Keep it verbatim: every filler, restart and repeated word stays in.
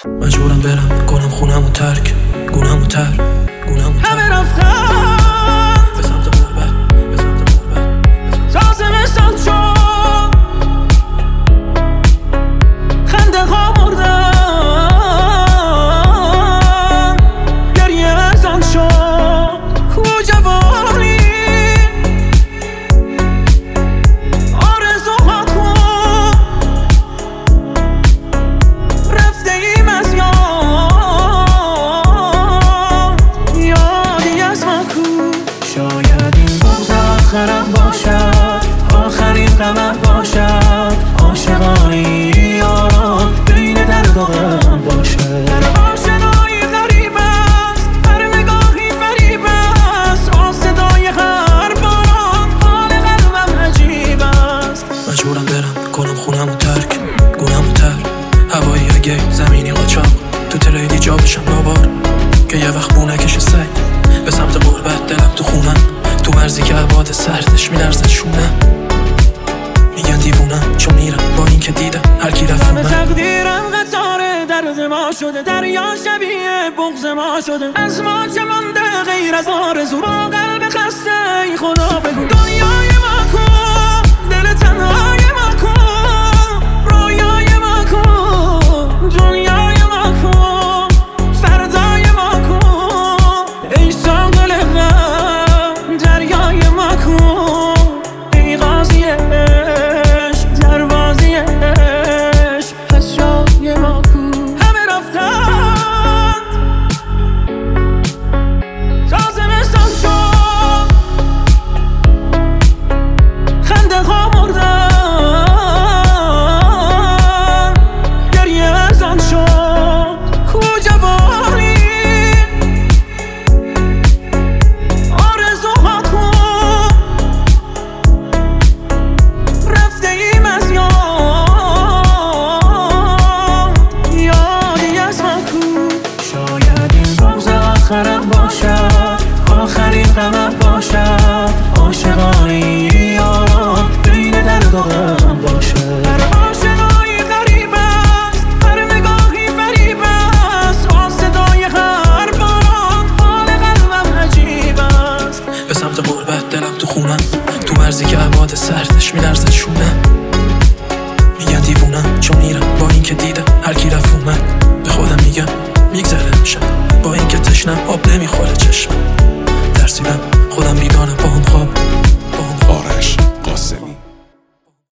مجبورم برم کنم خونم و ترک، گونم و تر گونم و تر همه رفتن به سمت غربت، به سمت غربت تازه مثال شد خنده ها مردن گریه ازان شد کو جوانی آرزوهات خون رفته ایم از یاد یادی از ما کو شاید این بغض آخرم باشد آخرین غمم باشد عاشقانه یاران بین درد و غم باشد در آشنایی غریب است هر نگاهی فریب است آن صدای هر باران حال قلبم عجیب است مجبورم برم کنم خونم و ترک، گونم و تر هوایی گیت زمینی قاچاق تو تریدی جا بشم لابار که یه وقت بونکش سگ به سمت غربت دلم تو خونم تو مرزی که عباد سردش میلرزد شونم میگن دیوونم چون میرم با این که دیدم هر کی رفت همه تقدیرم قطار درد ما شده دریا شبیه بغض ما شده از ما چه مانده غیر از آرزو با قلب خسته ای خدا بگو دنیای ما کو دل تنهای